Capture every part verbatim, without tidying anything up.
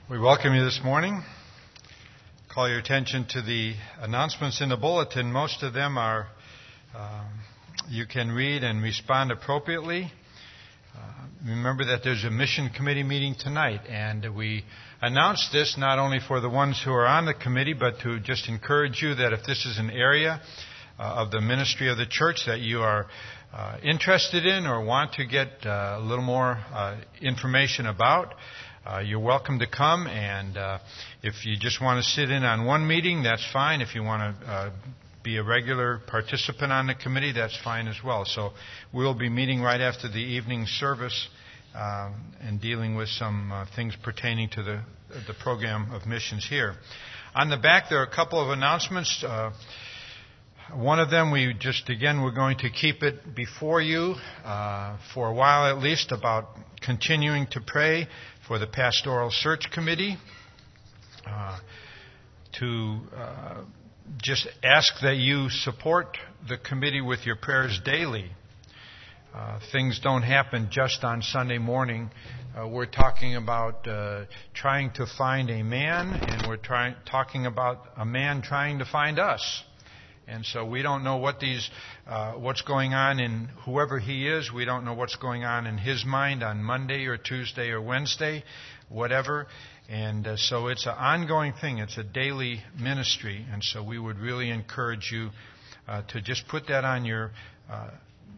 We welcome you this morning. Call your attention to the announcements in the bulletin. Most of them are, um, you can read and respond appropriately. Uh, remember that there's a mission committee meeting tonight, and we announced this not only for the ones who are on the committee, but to just encourage you that if this is an area uh, of the ministry of the church that you are uh, interested in or want to get uh, a little more uh, information about, Uh, you're welcome to come, and uh, if you just want to sit in on one meeting, that's fine. If you want to uh, be a regular participant on the committee, that's fine as well. So we'll be meeting right after the evening service uh, and dealing with some uh, things pertaining to the, the program of missions here. On the back, there are a couple of announcements. Uh, One of them, we just, again, we're going to keep it before you uh, for a while at least about continuing to pray for the Pastoral Search Committee, uh, to uh, just ask that you support the committee with your prayers daily. Uh, things don't happen just on Sunday morning. Uh, we're talking about uh, trying to find a man, and we're trying talking about a man trying to find us. And so we don't know what these, uh, what's going on in whoever he is. We don't know what's going on in his mind on Monday or Tuesday or Wednesday, whatever. And uh, so it's an ongoing thing. It's a daily ministry. And so we would really encourage you uh, to just put that on your uh,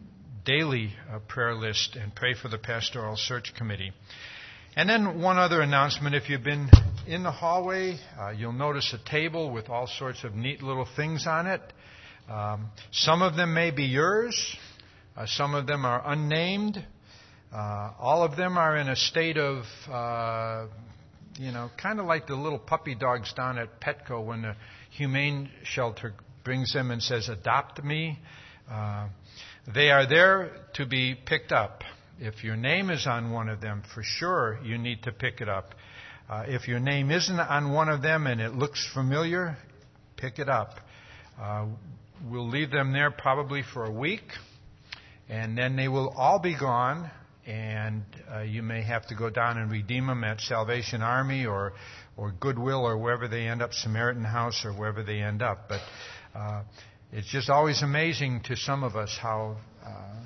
daily uh, prayer list and pray for the Pastoral Search Committee. And then one other announcement. If you've been in the hallway, uh, you'll notice a table with all sorts of neat little things on it. Um, some of them may be yours. Uh, some of them are unnamed. Uh, all of them are in a state of, uh, you know, kind of like the little puppy dogs down at Petco when the humane shelter brings them and says, "Adopt me." Uh, they are there to be picked up. If your name is on one of them, for sure you need to pick it up. Uh, if your name isn't on one of them and it looks familiar, pick it up. Uh, we'll leave them there probably for a week, and then they will all be gone, and uh, you may have to go down and redeem them at Salvation Army or, or Goodwill or wherever they end up, Samaritan House or wherever they end up. But uh, it's just always amazing to some of us how... Uh,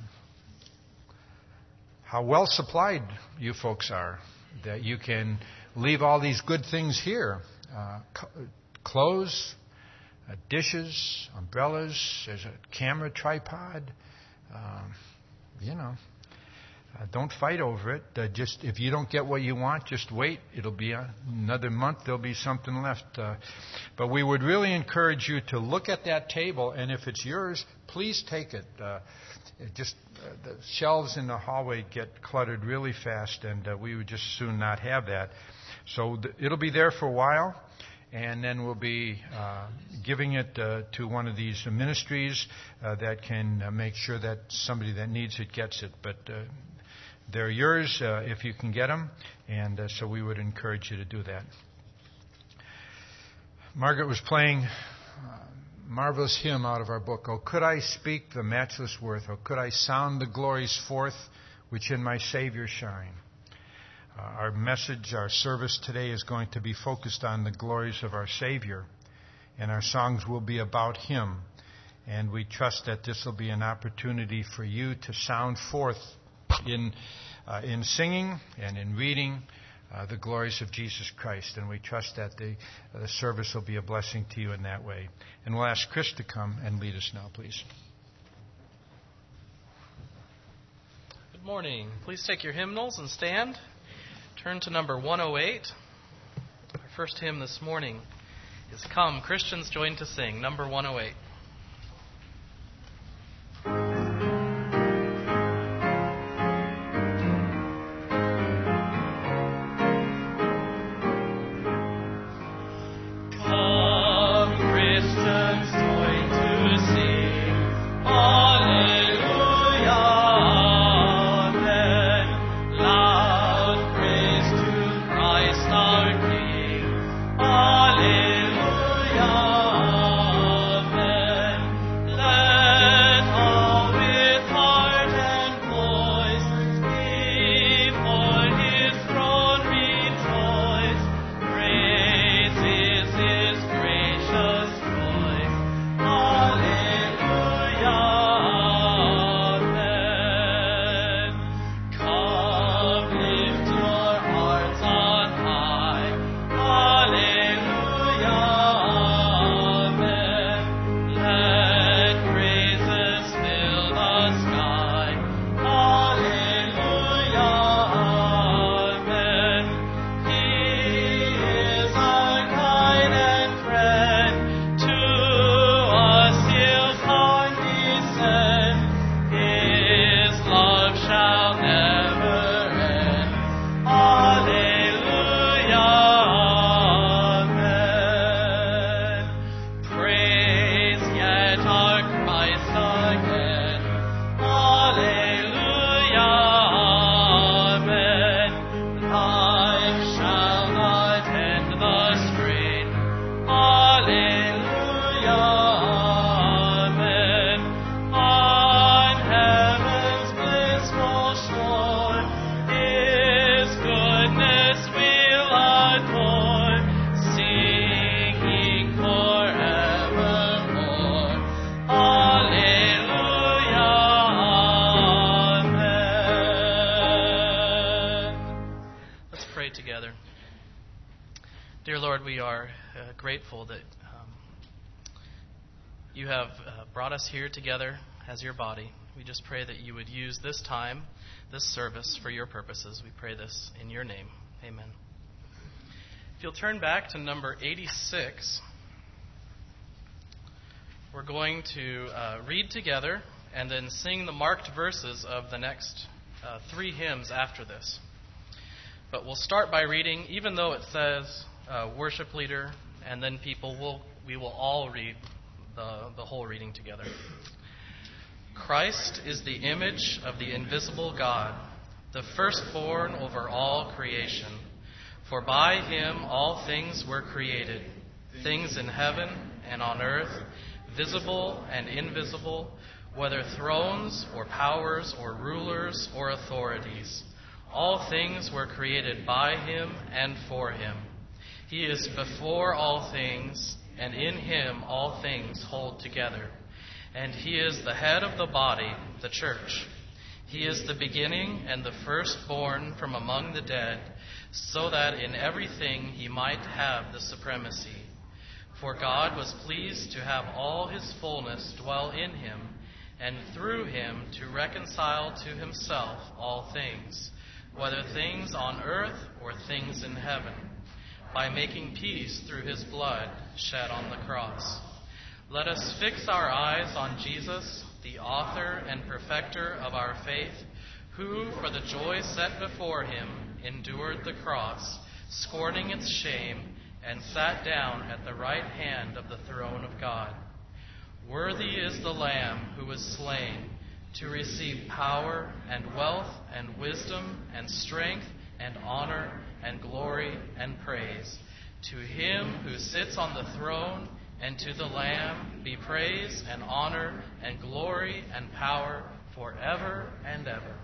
How well supplied you folks are, that you can leave all these good things here. Uh, clothes, uh, dishes, umbrellas, there's a camera tripod. Um, you know, uh, don't fight over it. Uh, just if you don't get what you want, just wait. It'll be another month. There'll be something left. Uh, but we would really encourage you to look at that table, and if it's yours, please take it. Uh, it just uh, the shelves in the hallway get cluttered really fast, and uh, we would just soon not have that. So th- it'll be there for a while, and then we'll be uh, giving it uh, to one of these ministries uh, that can uh, make sure that somebody that needs it gets it. But uh, they're yours uh, if you can get them, and uh, so we would encourage you to do that. Margaret was playing uh, marvelous hymn out of our book, "Oh, could I speak the matchless worth, oh, could I sound the glories forth which in my Savior shine." Uh, our message, our service today is going to be focused on the glories of our Savior, and our songs will be about Him. And we trust that this will be an opportunity for you to sound forth in uh, in singing and in reading uh, the glories of Jesus Christ. And we trust that the, uh, the service will be a blessing to you in that way. And we'll ask Chris to come and lead us now, please. Good morning. Please take your hymnals and stand. Turn to number one oh eight. Our first hymn this morning is "Come, Christians Join to Sing," number one oh eight. Alleluia, amen. Dear Lord, we are uh, grateful that um, you have uh, brought us here together as your body. We just pray that you would use this time, this service, for your purposes. We pray this in your name. Amen. If you'll turn back to number eighty-six, we're going to uh, read together and then sing the marked verses of the next uh, three hymns after this. But we'll start by reading, even though it says uh, worship leader, and then people will, we will all read the, the whole reading together. Christ is the image of the invisible God, the firstborn over all creation. For by him all things were created, things in heaven and on earth, visible and invisible, whether thrones or powers or rulers or authorities. All things were created by him and for him. He is before all things, and in him all things hold together. And he is the head of the body, the church. He is the beginning and the firstborn from among the dead, so that in everything he might have the supremacy. For God was pleased to have all his fullness dwell in him, and through him to reconcile to himself all things, whether things on earth or things in heaven, by making peace through his blood shed on the cross. Let us fix our eyes on Jesus, the author and perfecter of our faith, who, for the joy set before him, endured the cross, scorning its shame, and sat down at the right hand of the throne of God. Worthy is the Lamb who was slain to receive power and wealth and wisdom and strength and honor and glory and praise. To him who sits on the throne and to the Lamb be praise and honor and glory and power forever and ever.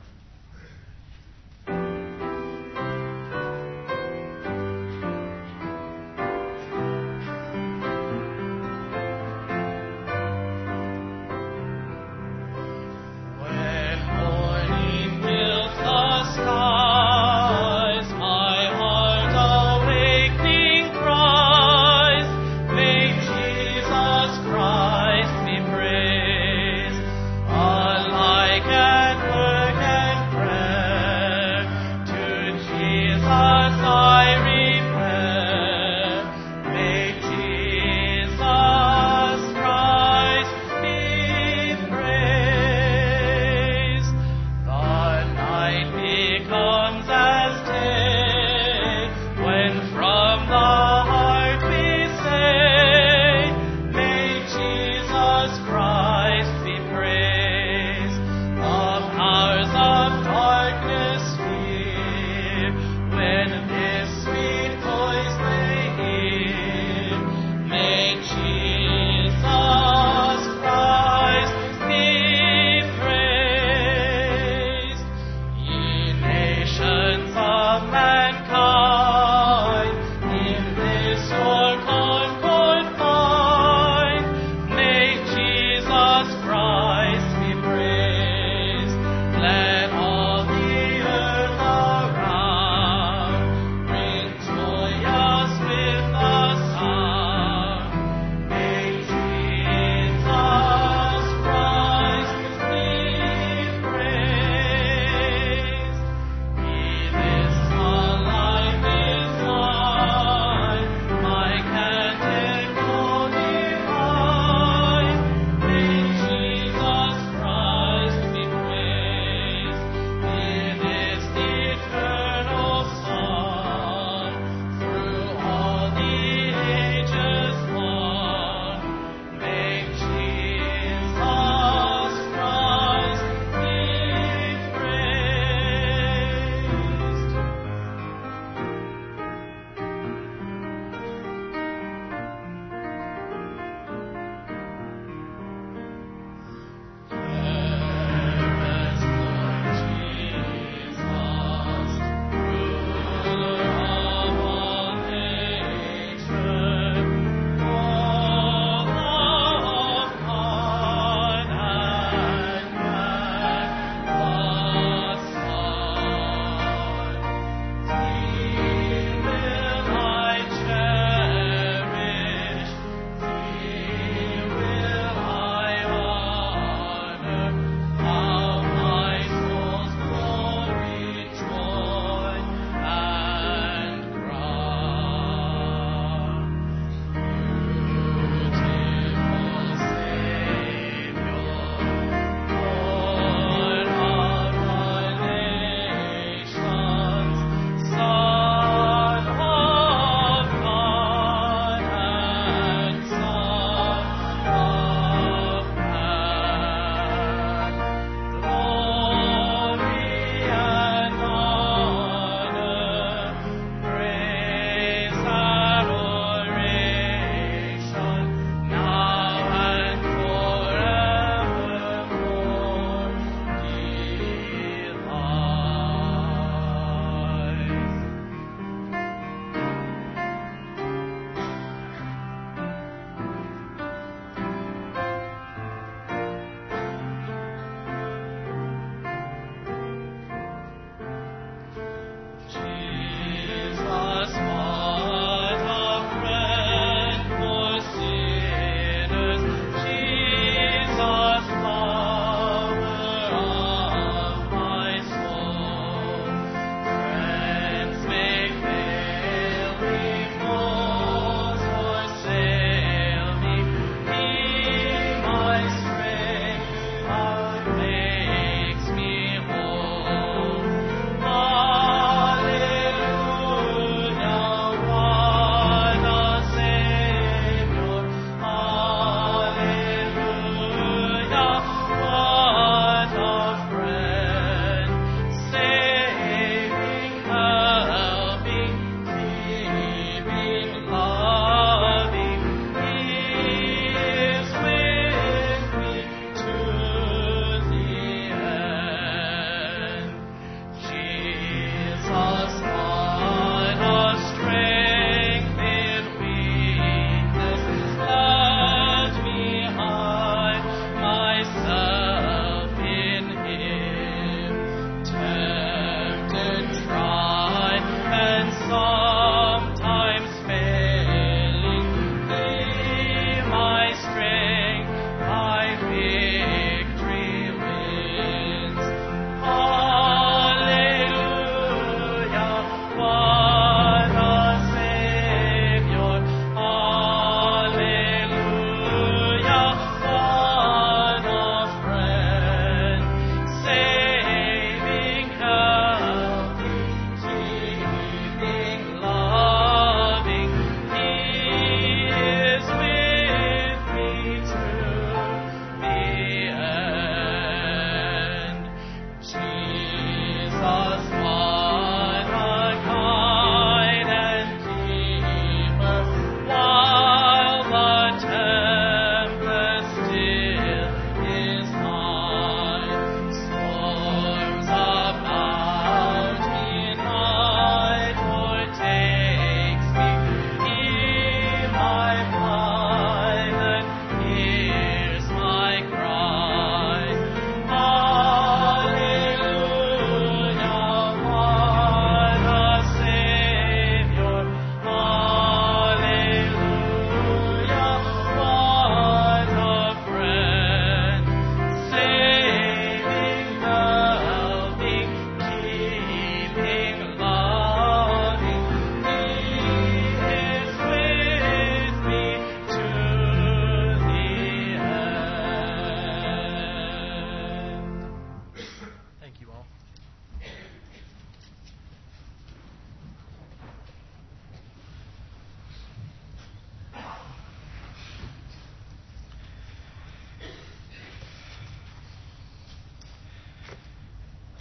Christ be praised, alike at work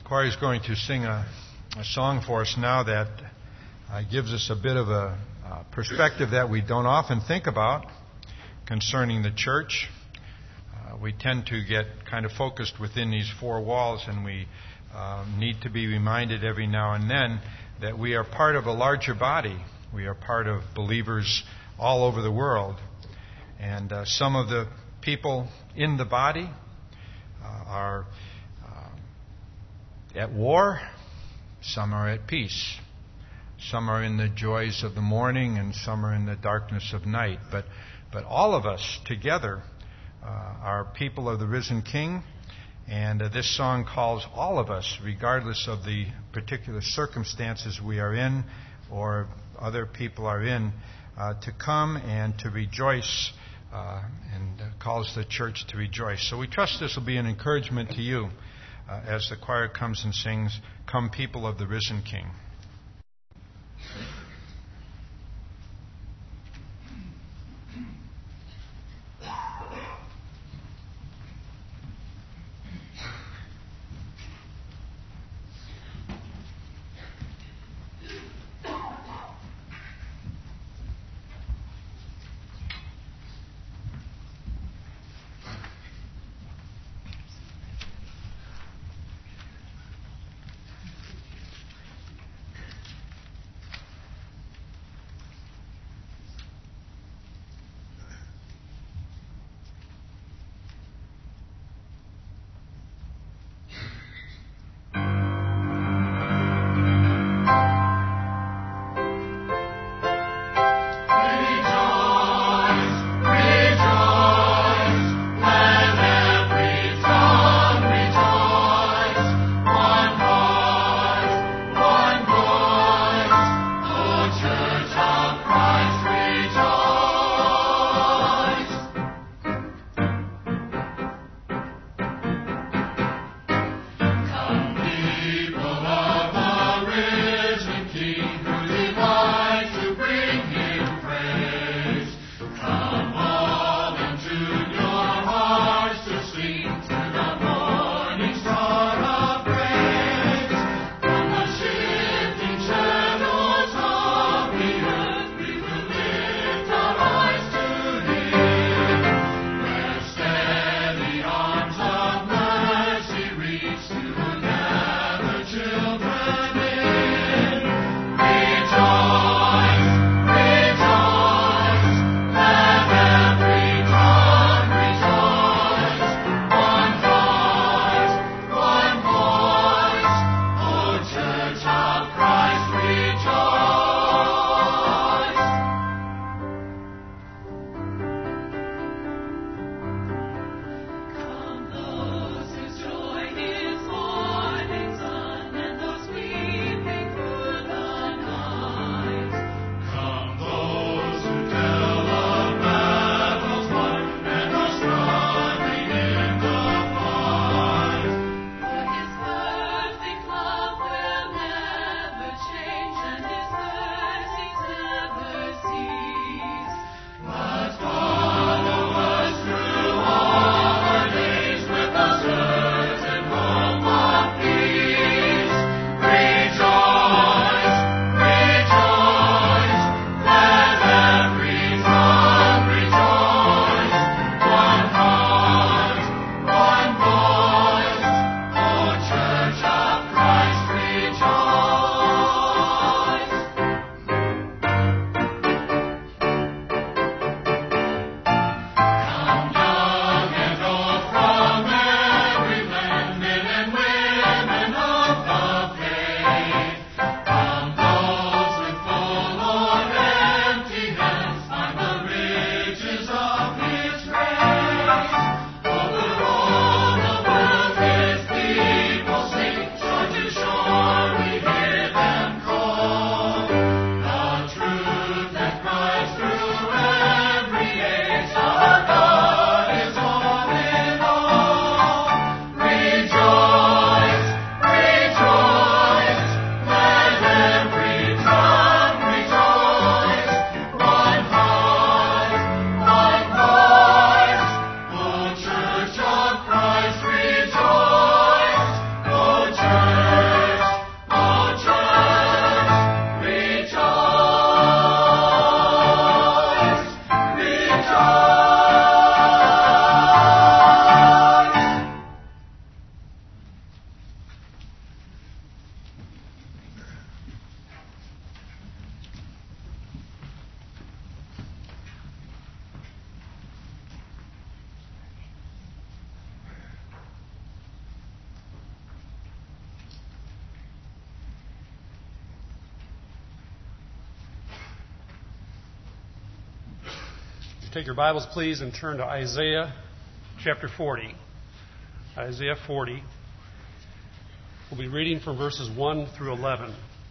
choir is going to sing a, a song for us now that uh, gives us a bit of a uh, perspective that we don't often think about concerning the church. Uh, we tend to get kind of focused within these four walls, and we uh, need to be reminded every now and then that we are part of a larger body. We are part of believers all over the world. And uh, some of the people in the body uh, are uh, at war, some are at peace. Some are in the joys of the morning, and some are in the darkness of night. But, but all of us together uh, are people of the risen King. And uh, this song calls all of us, regardless of the particular circumstances we are in or other people are in, uh, to come and to rejoice, uh, and uh, calls the church to rejoice. So we trust this will be an encouragement to you uh, as the choir comes and sings, "Come, People of the Risen King." Take your Bibles, please, and turn to Isaiah chapter forty. Isaiah forty. We'll be reading from verses one through eleven.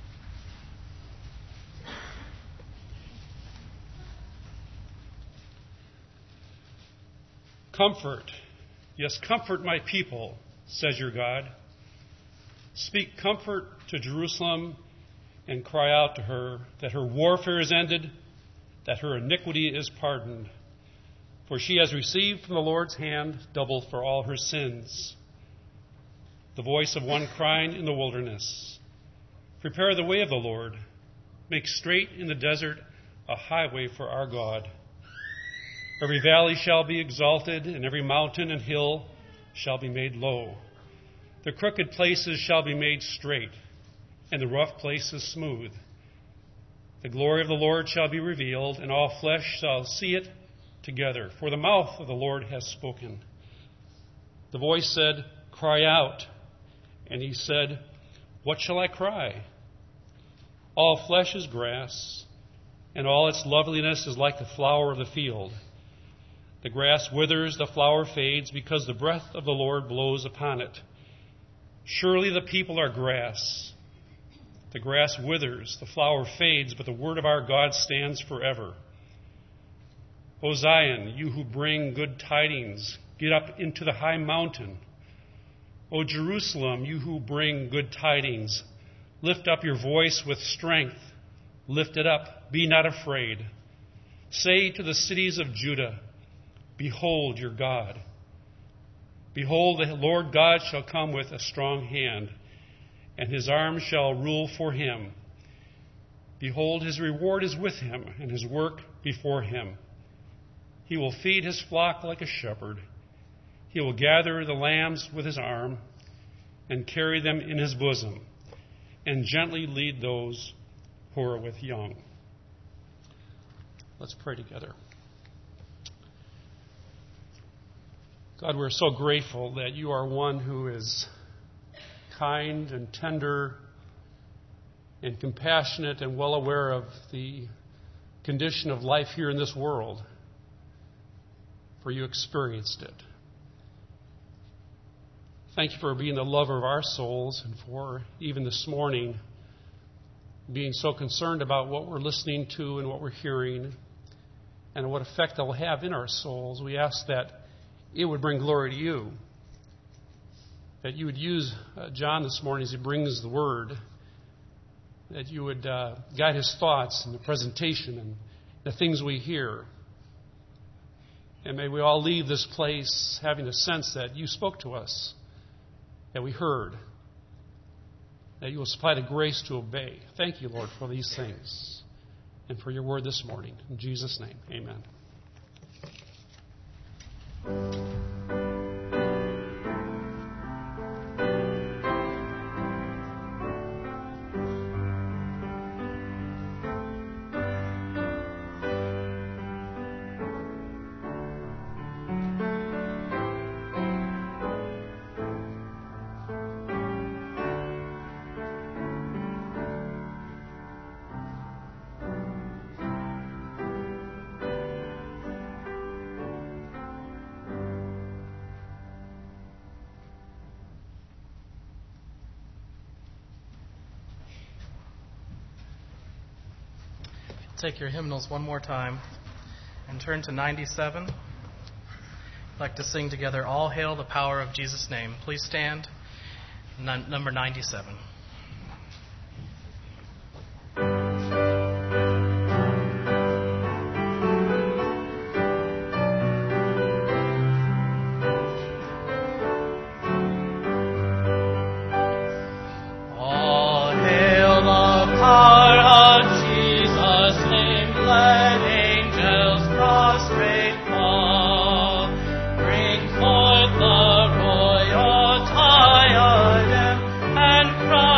Comfort, yes, comfort my people, says your God. Speak comfort to Jerusalem and cry out to her that her warfare is ended, that her iniquity is pardoned. For she has received from the Lord's hand double for all her sins. The voice of one crying in the wilderness, prepare the way of the Lord, make straight in the desert a highway for our God. Every valley shall be exalted, and every mountain and hill shall be made low. The crooked places shall be made straight, and the rough places smooth. The glory of the Lord shall be revealed, and all flesh shall see it together, for the mouth of the Lord has spoken. The voice said, cry out. And he said, what shall I cry? All flesh is grass, and all its loveliness is like the flower of the field. The grass withers, the flower fades, because the breath of the Lord blows upon it. Surely the people are grass. The grass withers, the flower fades, but the word of our God stands forever. O Zion, you who bring good tidings, get up into the high mountain. O Jerusalem, you who bring good tidings, lift up your voice with strength. Lift it up, be not afraid. Say to the cities of Judah, behold your God. Behold, the Lord God shall come with a strong hand, and his arm shall rule for him. Behold, his reward is with him, and his work before him. He will feed his flock like a shepherd. He will gather the lambs with his arm and carry them in his bosom, and gently lead those who are with young. Let's pray together. God, we're so grateful that you are one who is kind and tender and compassionate and well aware of the condition of life here in this world, for you experienced it. Thank you for being the lover of our souls, and for even this morning being so concerned about what we're listening to and what we're hearing and what effect that will have in our souls. We ask that it would bring glory to you, that you would use uh, John this morning as he brings the word, that you would uh, guide his thoughts in the presentation and the things we hear. And may we all leave this place having a sense that you spoke to us, that we heard, that you will supply the grace to obey. Thank you, Lord, for these things and for your word this morning. In Jesus' name, amen. Take your hymnals one more time and turn to ninety-seven. I'd like to sing together, All Hail the Power of Jesus' Name. Please stand. N- number ninety-seven. All hail the power of let angels prostrate fall, bring forth the royal diadem, and crown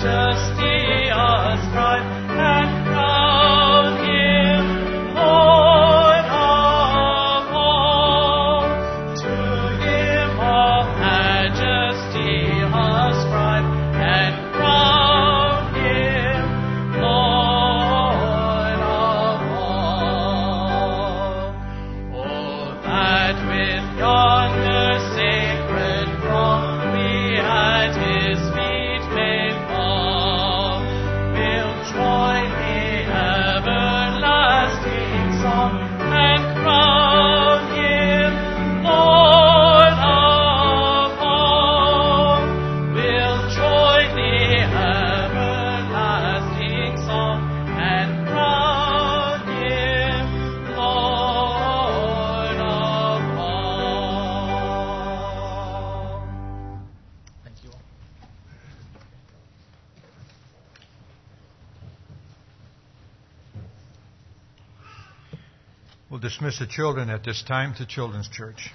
We'll dismiss the children at this time to Children's Church.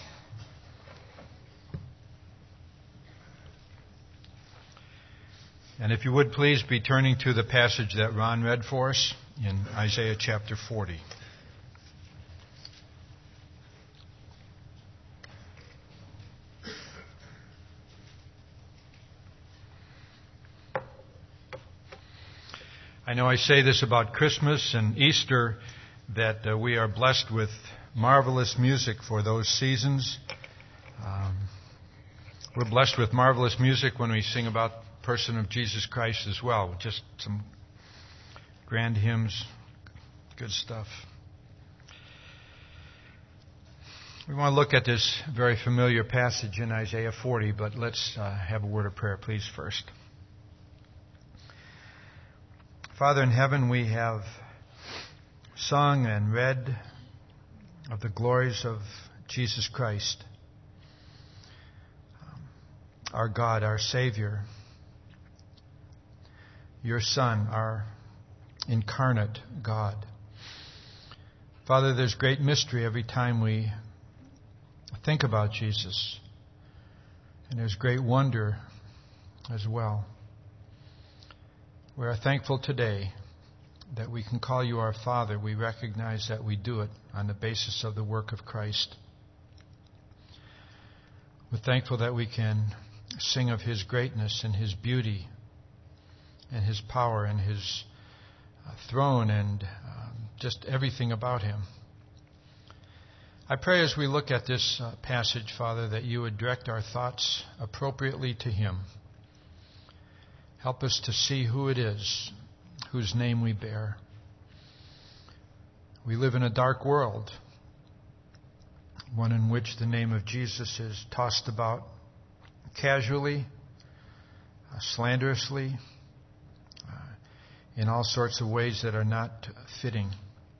And if you would please be turning to the passage that Ron read for us in Isaiah chapter forty. I know I say this about Christmas and Easter, that uh, we are blessed with marvelous music for those seasons. Um, we're blessed with marvelous music when we sing about the person of Jesus Christ as well. Just some grand hymns, good stuff. We want to look at this very familiar passage in Isaiah forty, but let's uh, have a word of prayer, please, first. Father in heaven, we have sung and read of the glories of Jesus Christ, um, our God, our Savior, your Son, our incarnate God. Father, there's great mystery every time we think about Jesus, and there's great wonder as well. We are thankful today that we can call you our Father. We recognize that we do it on the basis of the work of Christ. We're thankful that we can sing of His greatness and His beauty and His power and His uh, throne and um, just everything about Him. I pray as we look at this uh, passage, Father, that you would direct our thoughts appropriately to Him. Help us to see who it is whose name we bear. We live in a dark world, one in which the name of Jesus is tossed about casually, uh, slanderously, uh, in all sorts of ways that are not fitting.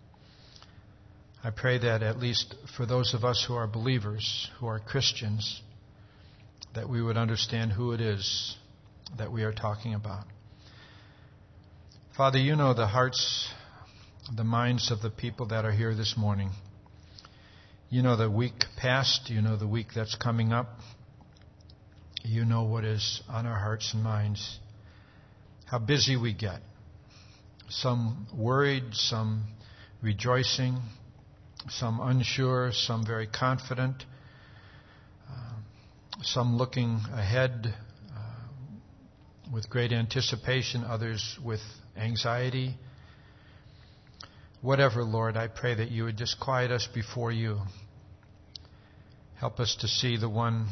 I pray that at least for those of us who are believers, who are Christians, that we would understand who it is that we are talking about. Father, you know the hearts, the minds of the people that are here this morning. You know the week past. You know the week that's coming up. You know what is on our hearts and minds. How busy we get. Some worried, some rejoicing, some unsure, some very confident, uh, some looking ahead uh, with great anticipation, others with anxiety. Whatever, Lord, I pray that you would just quiet us before you. Help us to see the one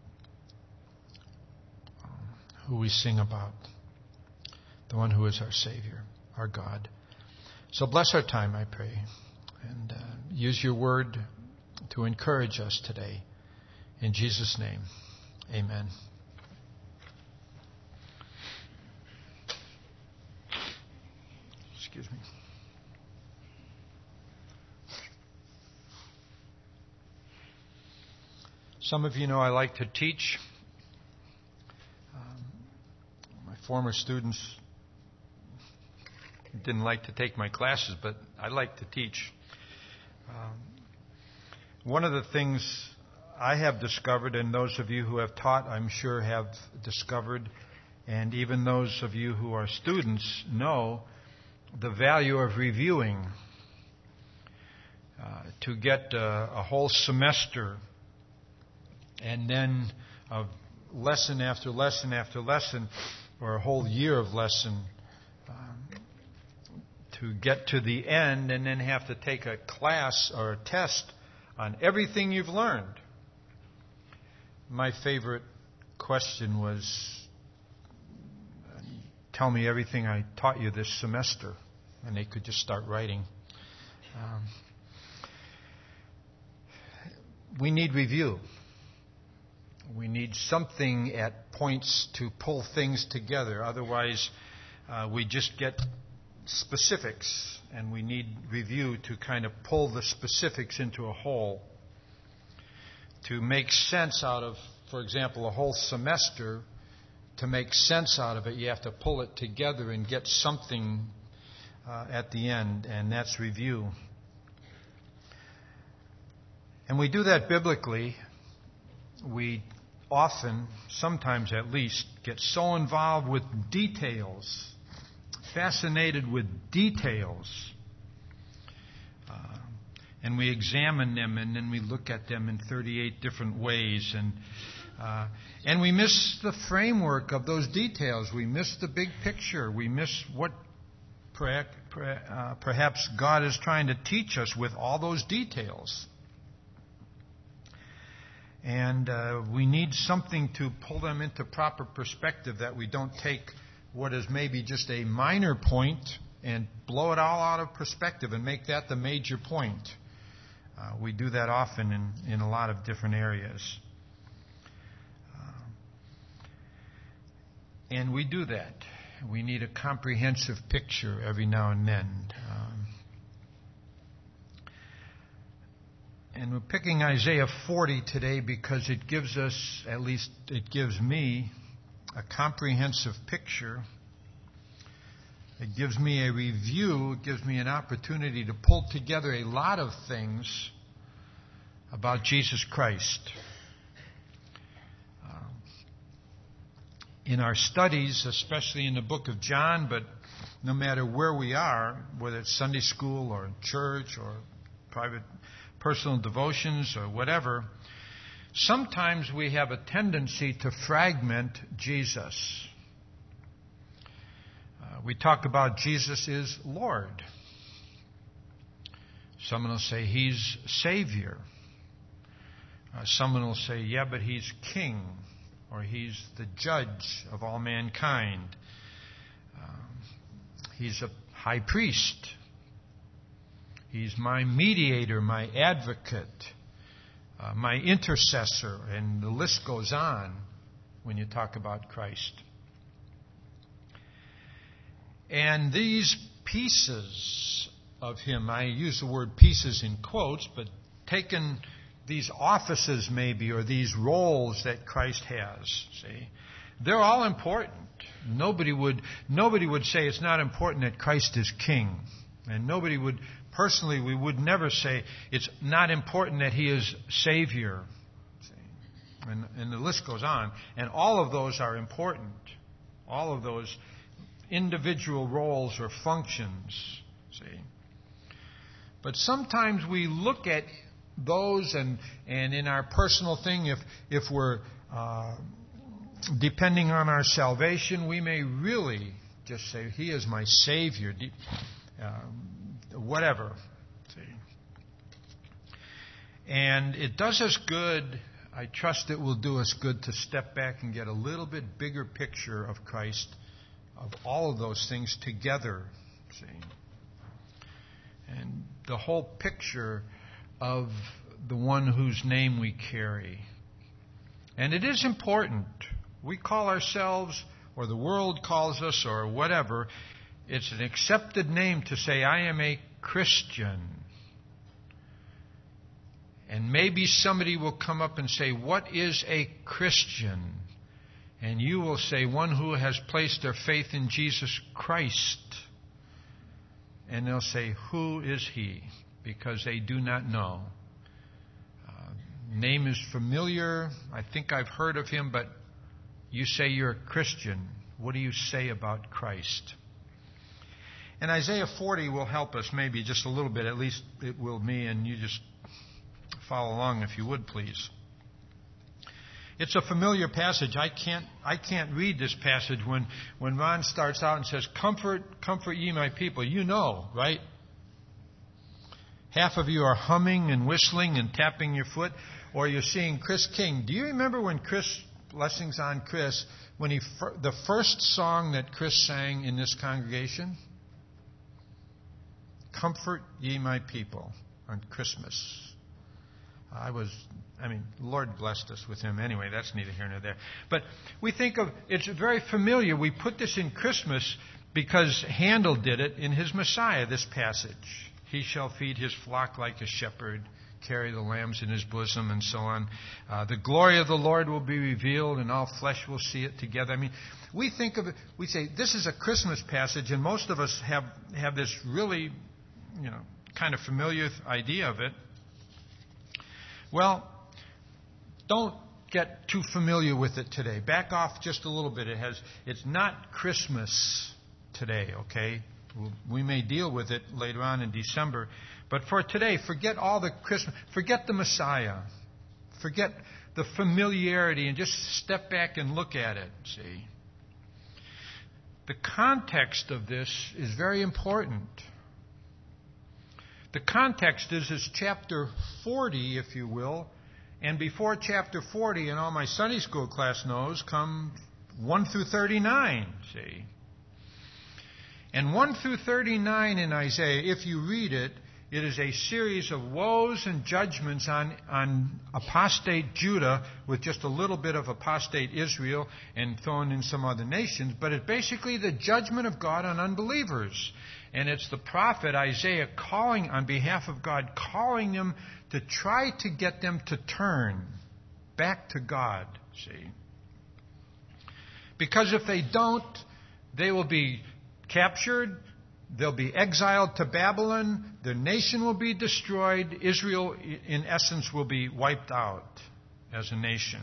who we sing about, the one who is our Savior, our God. So bless our time, I pray, and uh, use your word to encourage us today. In Jesus' name, amen. Excuse me. Some of you know I like to teach. Um, my former students didn't like to take my classes, but I like to teach. Um, one of the things I have discovered, and those of you who have taught, I'm sure, have discovered, And even those of you who are students know the value of reviewing. Uh, to get uh, a whole semester and then of lesson after lesson after lesson, or a whole year of lesson, um, to get to the end and then have to take a class or a test on everything you've learned. My favorite question was, tell me everything I taught you this semester. And they could just start writing. Um, we need review. We need something at points to pull things together. Otherwise, uh, we just get specifics, and we need review to kind of pull the specifics into a whole. To make sense out of, for example, a whole semester, to make sense out of it, you have to pull it together and get something uh, at the end, and that's review. And we do that biblically. We often, sometimes at least, get so involved with details, fascinated with details. Uh, and we examine them, and then we look at them in thirty-eight different ways. And uh, and we miss the framework of those details. We miss the big picture. We miss what perhaps God is trying to teach us with all those details. And uh, we need something to pull them into proper perspective, that we don't take what is maybe just a minor point and blow it all out of perspective and make that the major point. Uh, we do that often in, in a lot of different areas. Uh, and we do that. We need a comprehensive picture every now and then. Um, And we're picking Isaiah forty today because it gives us, at least it gives me, a comprehensive picture. It gives me a review. It gives me an opportunity to pull together a lot of things about Jesus Christ. Um, in our studies, especially in the book of John, but no matter where we are, whether it's Sunday school or church or private personal devotions or whatever, sometimes we have a tendency to fragment Jesus. Uh, we talk about Jesus is Lord. Someone will say He's Savior. Uh, someone will say, yeah, but He's King, or He's the Judge of all mankind. Um, he's a High Priest. He's my mediator, my advocate, uh, my intercessor, and the list goes on when you talk about Christ. And these pieces of Him, I use the word pieces in quotes, but taken these offices maybe, or these roles that Christ has, see, they're all important. Nobody would, nobody would say it's not important that Christ is King. And nobody would, personally, we would never say it's not important that He is Savior. And, and the list goes on. And all of those are important. All of those individual roles or functions. See? But sometimes we look at those, and, and in our personal thing, if, if we're uh, depending on our salvation, we may really just say, He is my Savior. Uh, whatever. See? And it does us good, I trust it will do us good, to step back and get a little bit bigger picture of Christ, of all of those things together. See? And the whole picture of the one whose name we carry. And it is important. We call ourselves, or the world calls us, or whatever, it's an accepted name to say, I am a Christian. And maybe somebody will come up and say, what is a Christian? And you will say, one who has placed their faith in Jesus Christ. And they'll say, who is He? Because they do not know. Uh, name is familiar. I think I've heard of Him, but you say you're a Christian. What do you say about Christ? And Isaiah forty will help us maybe just a little bit. At least it will me, and you just follow along if you would, please. It's a familiar passage. I can't I can't read this passage when, when Ron starts out and says, Comfort, comfort ye my people. You know, right? Half of you are humming and whistling and tapping your foot, or you're seeing Chris King. Do you remember when Chris, blessings on Chris, when he the first song that Chris sang in this congregation? Comfort ye my people on Christmas. I was, I mean, Lord blessed us with him anyway. That's neither here nor there. But we think of, it's very familiar. We put this in Christmas because Handel did it in his Messiah, this passage. He shall feed his flock like a shepherd, carry the lambs in his bosom, and so on. Uh, the glory of the Lord will be revealed, and all flesh will see it together. I mean, we think of it, we say, this is a Christmas passage, and most of us have, have this really, you know, kind of familiar idea of it. Well, don't get too familiar with it today. Back off just a little bit. It has, it's not Christmas today, okay? We may deal with it later on in December. But for today, forget all the Christmas, forget the Messiah. Forget the familiarity and just step back and look at it, see? The context of this is very important. The context is, is chapter forty, if you will, and before chapter forty, and all my Sunday school class knows, come one through thirty-nine, see. And one through thirty-nine in Isaiah, if you read it, it is a series of woes and judgments on, on apostate Judah with just a little bit of apostate Israel and thrown in some other nations. But it's basically the judgment of God on unbelievers. And it's the prophet Isaiah calling on behalf of God, calling them to try to get them to turn back to God, see. Because if they don't, they will be captured, they'll be exiled to Babylon, their nation will be destroyed, Israel, in essence, will be wiped out as a nation.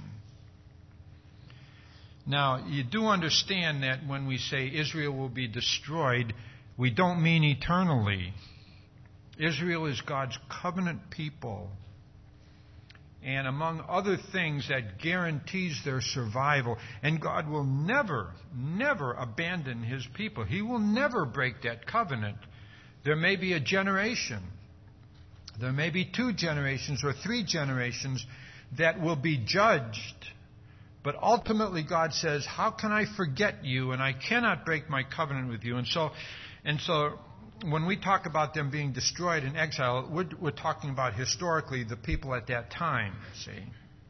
Now, you do understand that when we say Israel will be destroyed, we don't mean eternally. Israel is God's covenant people. And among other things, that guarantees their survival. And God will never, never abandon His people. He will never break that covenant. There may be a generation, there may be two generations or three generations that will be judged. But ultimately God says, how can I forget you? And I cannot break my covenant with you. And so, and so when we talk about them being destroyed in exile, we're, we're talking about historically the people at that time, see.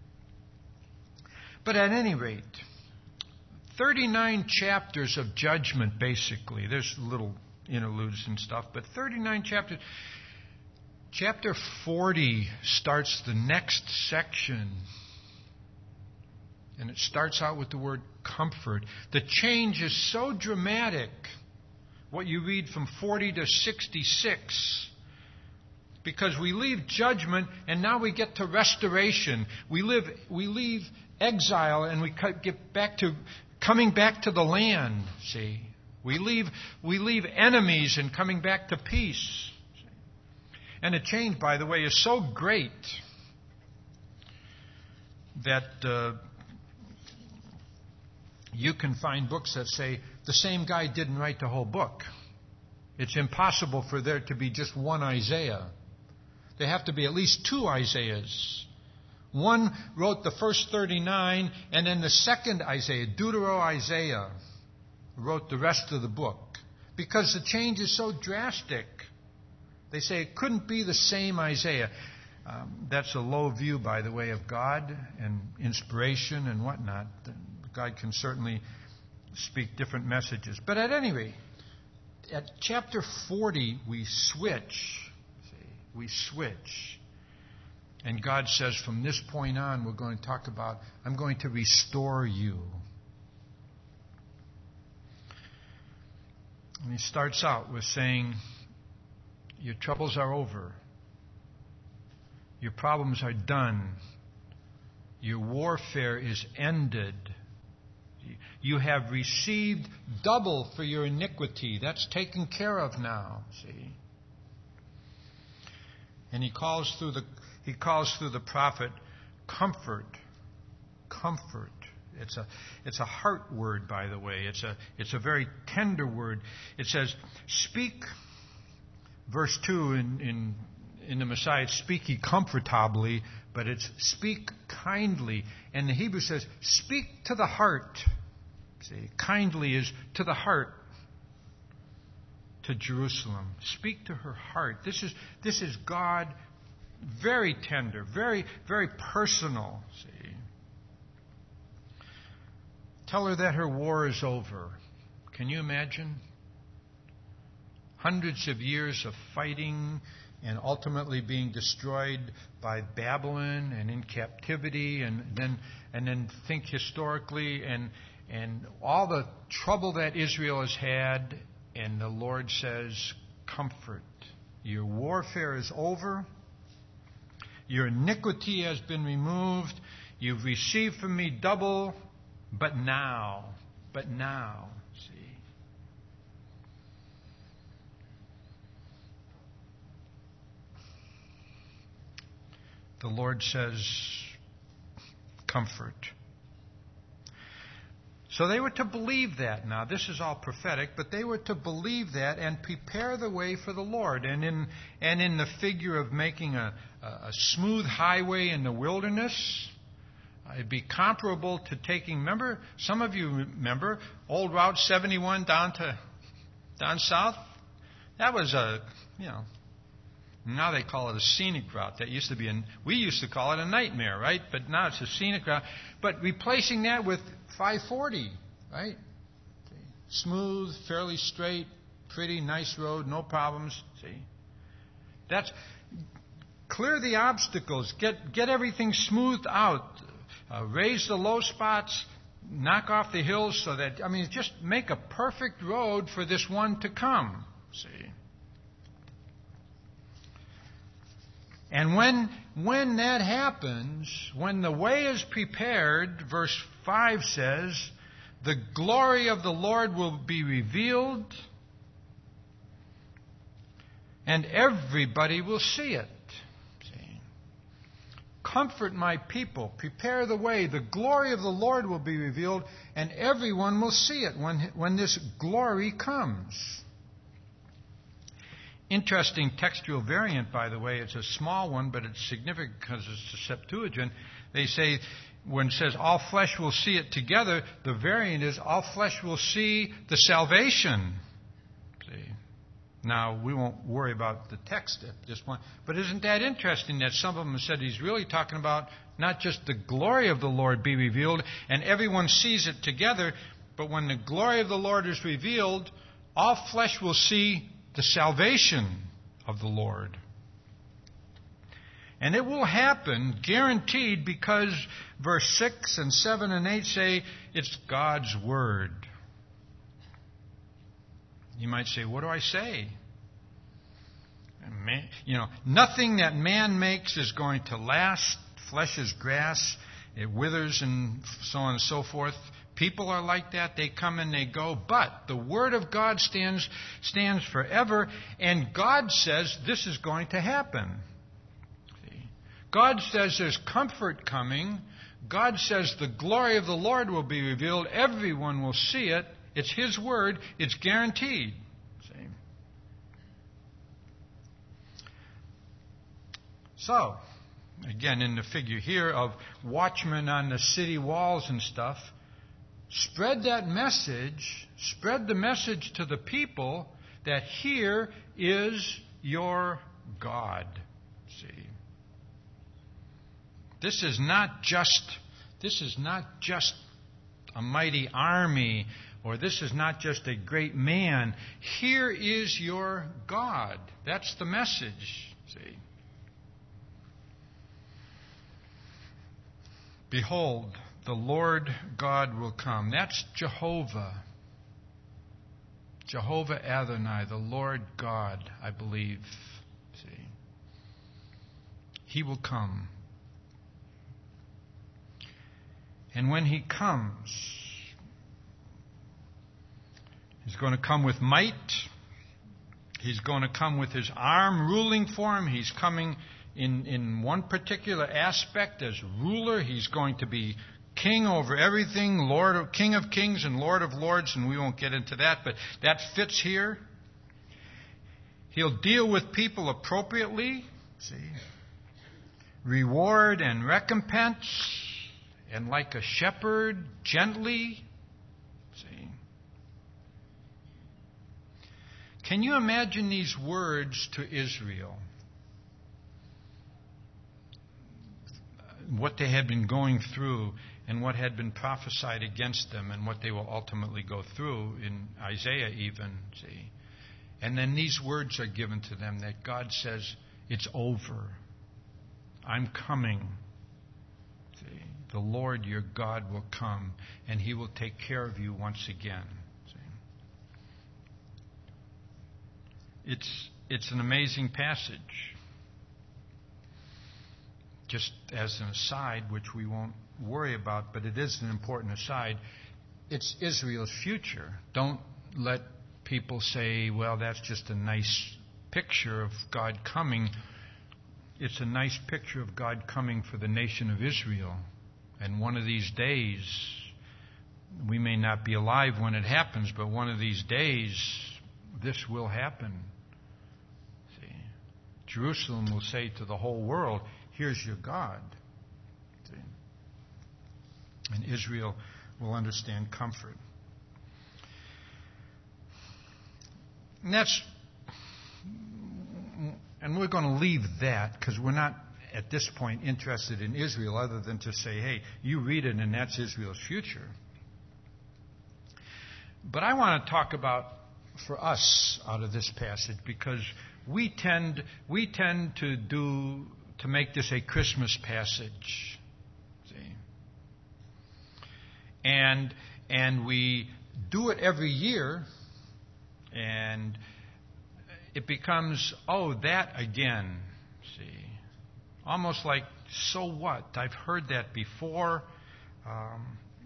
But at any rate, thirty-nine chapters of judgment, basically. There's little interludes and stuff, but thirty-nine chapters. Chapter forty starts the next section. And it starts out with the word comfort. The change is so dramatic. What you read from forty to sixty-six. Because we leave judgment and now we get to restoration. We live, we leave exile and we get back to coming back to the land. See, we leave, we leave enemies and coming back to peace. And the change, by the way, is so great that uh, you can find books that say the same guy didn't write the whole book. It's impossible for there to be just one Isaiah. There have to be at least two Isaiahs. One wrote the first thirty-nine, and then the second Isaiah, Deutero-Isaiah, wrote the rest of the book. Because the change is so drastic. They say it couldn't be the same Isaiah. Um, that's a low view, by the way, of God and inspiration and whatnot. God can certainly speak different messages. But at any rate, at chapter forty, we switch. See, we switch. And God says, from this point on, we're going to talk about, I'm going to restore you. And he starts out with saying, your troubles are over. Your problems are done. Your warfare is ended. You have received double for your iniquity. That's taken care of now, see. And he calls through the he calls through the prophet comfort. Comfort. It's a it's a heart word, by the way. It's a it's a very tender word. It says, speak, verse two in in, in the Messiah, it's speak ye comfortably, but it's speak kindly. And the Hebrew says, speak to the heart. See, kindly is to the heart, to Jerusalem. Speak to her heart. This is this is God, very tender, very, very personal. See. Tell her that her war is over. Can you imagine? Hundreds of years of fighting and ultimately being destroyed by Babylon and in captivity, and then and then think historically and and all the trouble that Israel has had, and the Lord says, comfort. Your warfare is over. Your iniquity has been removed. You've received from me double, but now, but now, see. The Lord says, comfort. So they were to believe that. Now, this is all prophetic, but they were to believe that and prepare the way for the Lord. And in and in the figure of making a, a smooth highway in the wilderness, it'd be comparable to taking, remember, some of you remember, old Route seventy-one down to down south? That was a, you know, now they call it a scenic route. That used to be, a, we used to call it a nightmare, right? But now it's a scenic route. But replacing that with five forty, right? Smooth, fairly straight, pretty, nice road, no problems. See? That's, clear the obstacles, get, get everything smoothed out, uh, raise the low spots, knock off the hills so that, I mean, just make a perfect road for this one to come. See? And when when that happens, when the way is prepared, verse five says, the glory of the Lord will be revealed, and everybody will see it. See? Comfort my people, prepare the way. The glory of the Lord will be revealed, and everyone will see it when when this glory comes. Interesting textual variant, by the way. It's a small one, but it's significant because it's the Septuagint. They say, when it says all flesh will see it together, the variant is all flesh will see the salvation. See? Now, we won't worry about the text at this point, but isn't that interesting that some of them said he's really talking about not just the glory of the Lord be revealed and everyone sees it together, but when the glory of the Lord is revealed, all flesh will see the salvation of the Lord. And it will happen, guaranteed, because verse six and seven and eight say it's God's Word. You might say, what do I say? Man, you know, nothing that man makes is going to last. Flesh is grass. It withers and so on and so forth. People are like that. They come and they go. But the Word of God stands stands forever. And God says this is going to happen. See? God says there's comfort coming. God says the glory of the Lord will be revealed. Everyone will see it. It's His Word. It's guaranteed. See? So, again, in the figure here of watchmen on the city walls and stuff, spread that message, spread the message to the people that here is your God. See? This is not just this is not just a mighty army, or this is not just a great man. Here is your God. That's the message. See? Behold, the Lord God will come. That's Jehovah. Jehovah Adonai, the Lord God, I believe. See? He will come. And when He comes, He's going to come with might. He's going to come with his arm ruling for him. He's coming in, in one particular aspect as ruler. He's going to be king over everything, Lord of, King of kings and Lord of lords, and we won't get into that, but that fits here. He'll deal with people appropriately, see, reward and recompense, and like a shepherd, gently, see. Can you imagine these words to Israel? What they had been going through and what had been prophesied against them and what they will ultimately go through in Isaiah even, see. And then these words are given to them that God says, it's over. I'm coming. See, the Lord your God will come and he will take care of you once again. See. It's, it's an amazing passage. Just as an aside, which we won't worry about, but it is an important aside, it's Israel's future. Don't let people say, well, that's just a nice picture of God coming. It's a nice picture of God coming for the nation of Israel. And one of these days, we may not be alive when it happens, but one of these days, this will happen. See, Jerusalem will say to the whole world, here's your God. See? And Israel will understand comfort. And that's, and we're going to leave that because we're not at this point interested in Israel other than to say, hey, you read it and that's Israel's future. But I want to talk about for us out of this passage because we tend we tend to do to make this a Christmas passage. See? And and we do it every year, and it becomes, oh, that again. See? Almost like, so what? I've heard that before. Um,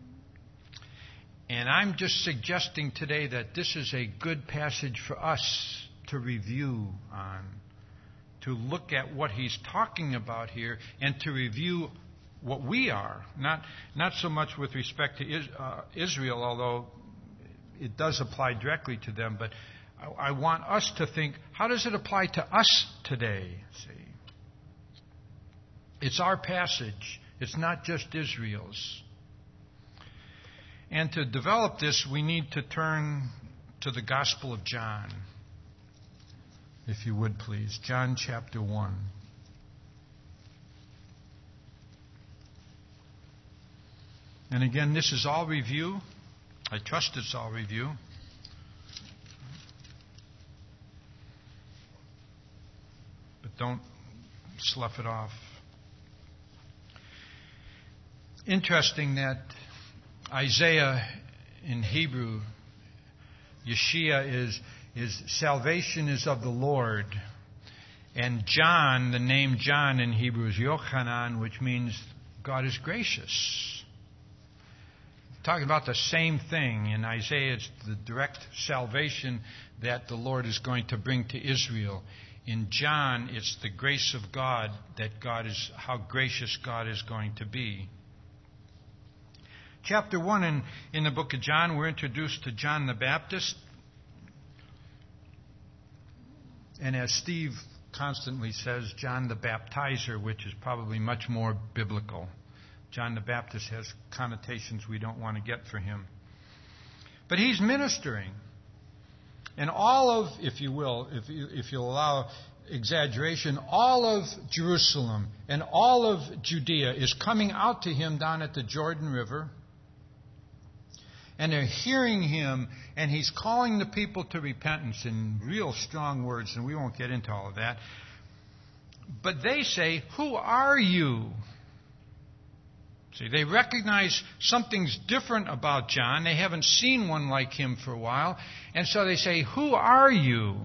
and I'm just suggesting today that this is a good passage for us to review on, to look at what he's talking about here, and to review what we are. Not not so much with respect to is, uh, Israel, although it does apply directly to them, but I, I want us to think, how does it apply to us today? See, it's our passage. It's not just Israel's. And to develop this, we need to turn to the Gospel of John. If you would, please. John chapter one. And again, this is all review. I trust it's all review. But don't slough it off. Interesting that Isaiah in Hebrew, Yeshua is is salvation is of the Lord. And John, the name John in Hebrew is Yochanan, which means God is gracious. Talking about the same thing. In Isaiah, it's the direct salvation that the Lord is going to bring to Israel. In John, it's the grace of God, that God is, how gracious God is going to be. Chapter one in, in the book of John, we're introduced to John the Baptist. And as Steve constantly says, John the Baptizer, which is probably much more biblical. John the Baptist has connotations we don't want to get for him. But he's ministering. And all of, if you will, if, you, if you'll allow exaggeration, all of Jerusalem and all of Judea is coming out to him down at the Jordan River. And they're hearing him, and he's calling the people to repentance in real strong words, and we won't get into all of that. But they say, who are you? See, they recognize something's different about John. They haven't seen one like him for a while. And so they say, who are you?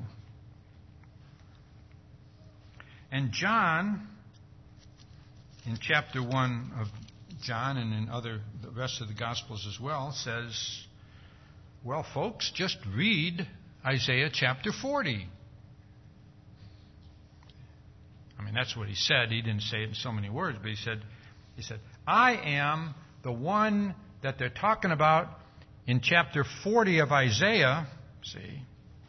And John, in chapter one of John and in other the rest of the Gospels as well, says, Well, folks, just read Isaiah chapter forty. I mean, that's what he said. He didn't say it in so many words, but he said, he said, I am the one that they're talking about in chapter forty of Isaiah. See?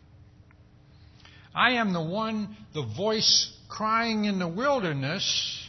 I am the one, the voice crying in the wilderness.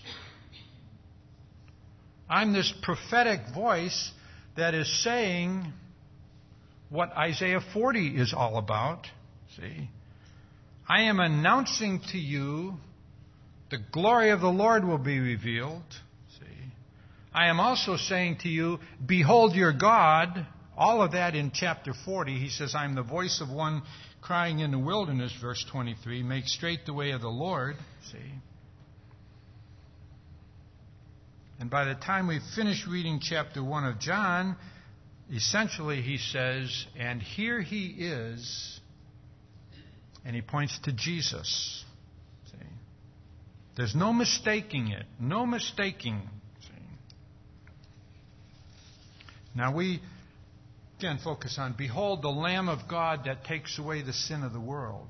I'm this prophetic voice that is saying what Isaiah forty is all about. See? I am announcing to you the glory of the Lord will be revealed. See? I am also saying to you, behold your God. All of that in chapter forty. He says, I'm the voice of one crying in the wilderness, verse twenty-three. Make straight the way of the Lord. See? And by the time we finish reading chapter one of John, essentially he says, and here he is, and he points to Jesus. See? There's no mistaking it. No mistaking. See? Now we, again, focus on, behold the Lamb of God that takes away the sin of the world.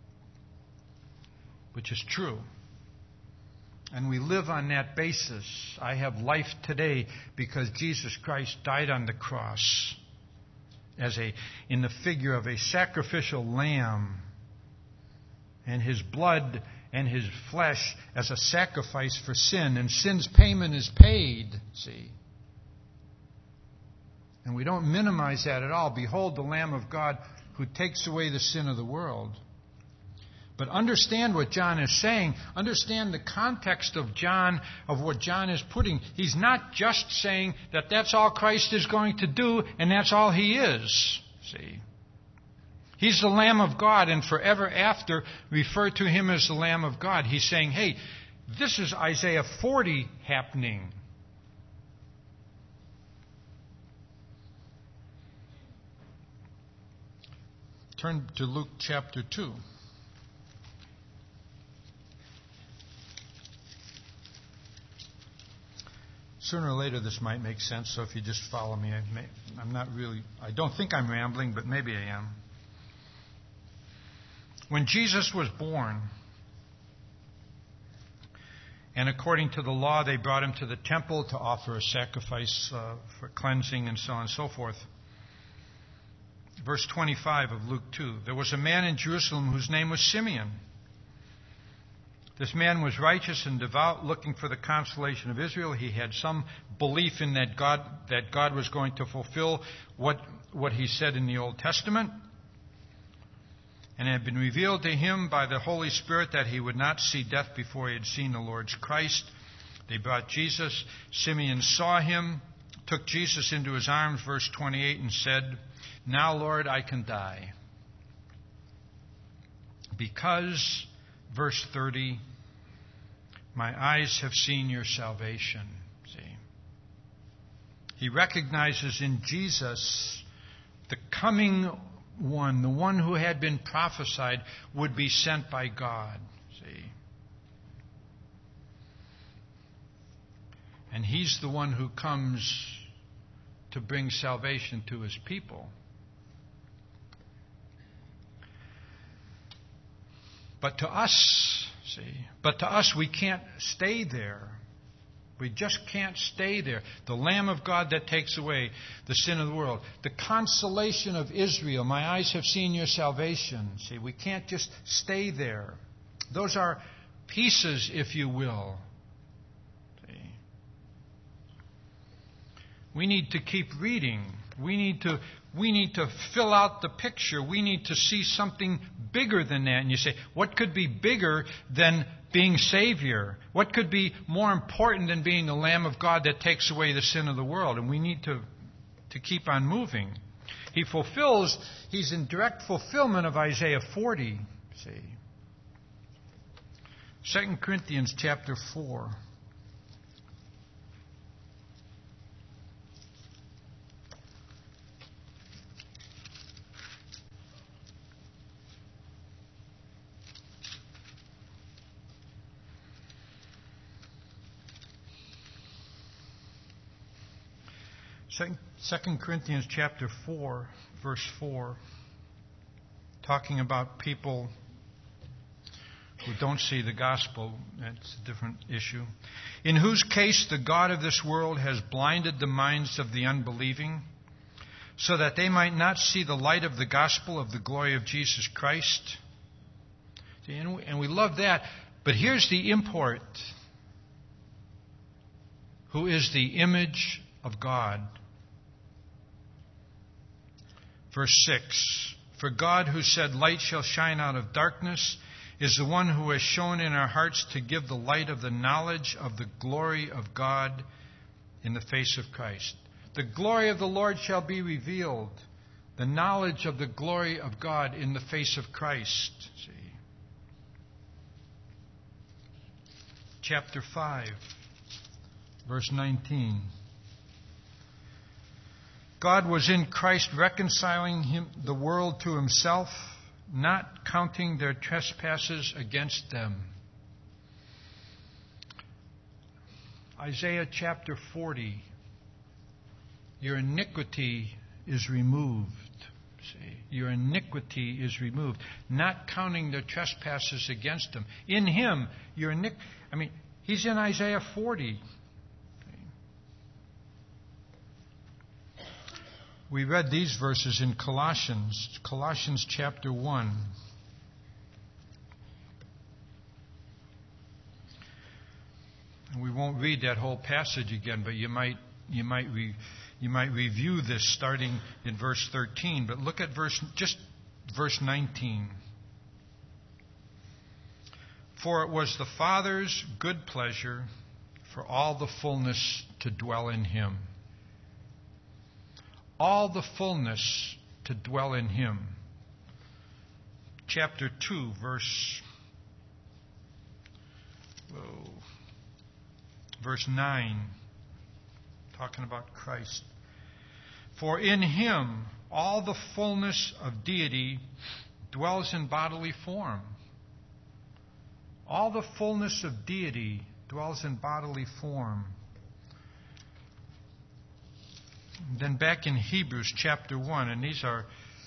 Which is true. And we live on that basis. I have life today because Jesus Christ died on the cross as a in the figure of a sacrificial lamb, and his blood and his flesh as a sacrifice for sin, and sin's payment is paid. See? And we don't minimize that at all. Behold the Lamb of God who takes away the sin of the world. But understand what John is saying. Understand the context of John, of what John is putting. He's not just saying that that's all Christ is going to do and that's all he is. See? He's the Lamb of God, and forever after refer to him as the Lamb of God. He's saying, hey, this is Isaiah forty happening. Turn to Luke chapter two. Sooner or later this might make sense, so if you just follow me, I may, I'm not really, I don't think I'm rambling, but maybe I am. When Jesus was born, and according to the law, they brought him to the temple to offer a sacrifice uh, for cleansing and so on and so forth. Verse twenty-five of Luke two, there was a man in Jerusalem whose name was Simeon. This man was righteous and devout, looking for the consolation of Israel. He had some belief in that God that God was going to fulfill what, what he said in the Old Testament. And it had been revealed to him by the Holy Spirit that he would not see death before he had seen the Lord's Christ. They brought Jesus. Simeon saw him, took Jesus into his arms, verse twenty-eight, and said, now, Lord, I can die. Because, verse thirty, my eyes have seen your salvation. See? He recognizes in Jesus the coming one, the one who had been prophesied would be sent by God. See? And he's the one who comes to bring salvation to his people. But to us, see, but to us, we can't stay there. We just can't stay there. The Lamb of God that takes away the sin of the world. The consolation of Israel. My eyes have seen your salvation. See, we can't just stay there. Those are pieces, if you will. See? We need to keep reading. We need to we need to fill out the picture. We need to see something bigger than that. And you say, what could be bigger than being Savior? What could be more important than being the Lamb of God that takes away the sin of the world? And we need to, to keep on moving. He fulfills, he's in direct fulfillment of Isaiah forty. See. Second Corinthians chapter four. Second Corinthians chapter four, verse four, talking about people who don't see the gospel. That's a different issue. In whose case the God of this world has blinded the minds of the unbelieving, so that they might not see the light of the gospel of the glory of Jesus Christ. And we love that. But here's the import. Who is the image of God. Verse six. For God, who said, "Light shall shine out of darkness," is the one who has shown in our hearts to give the light of the knowledge of the glory of God in the face of Christ. The glory of the Lord shall be revealed. The knowledge of the glory of God in the face of Christ. See. Chapter five, verse nineteen. God was in Christ reconciling him, the world to himself, not counting their trespasses against them. Isaiah chapter forty. Your iniquity is removed. See, your iniquity is removed, not counting their trespasses against them. In him, your iniquity. I mean, he's in Isaiah forty. We read these verses in Colossians, Colossians chapter one. And we won't read that whole passage again, but you might you might re, you might review this starting in verse thirteen. But look at verse just verse nineteen. For it was the Father's good pleasure for all the fullness to dwell in him. All the fullness to dwell in him. Chapter two, verse, whoa, verse nine, talking about Christ. For in him all the fullness of deity dwells in bodily form. All the fullness of deity dwells in bodily form. Then back in Hebrews chapter one, and these are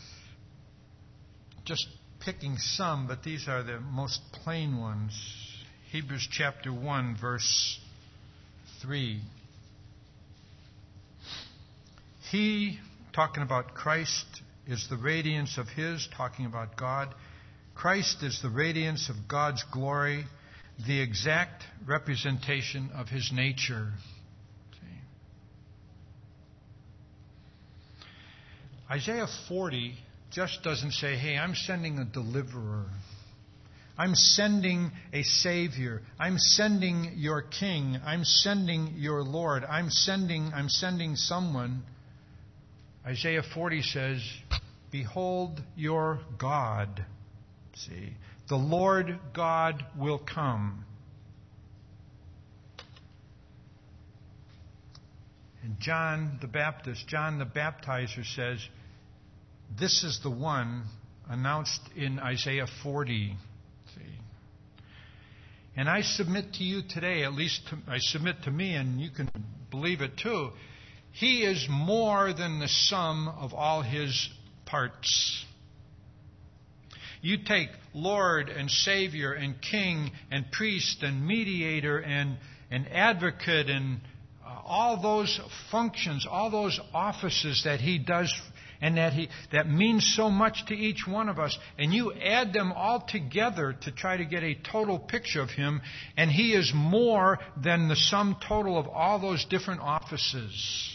just picking some, but these are the most plain ones. Hebrews chapter one, verse three. He, talking about Christ, is the radiance of his, talking about God. Christ is the radiance of God's glory, the exact representation of his nature. Isaiah forty just doesn't say, hey, I'm sending a deliverer. I'm sending a Savior. I'm sending your King. I'm sending your Lord. I'm sending, I'm sending someone. Isaiah forty says, behold your God. See, the Lord God will come. And John the Baptist, John the Baptizer says, this is the one announced in Isaiah forty. See? And I submit to you today, at least to, I submit to me, and you can believe it too, he is more than the sum of all his parts. You take Lord and Savior and King and Priest and Mediator and, and Advocate and uh, all those functions, all those offices that he does and that he that means so much to each one of us, and you add them all together to try to get a total picture of him, and he is more than the sum total of all those different offices.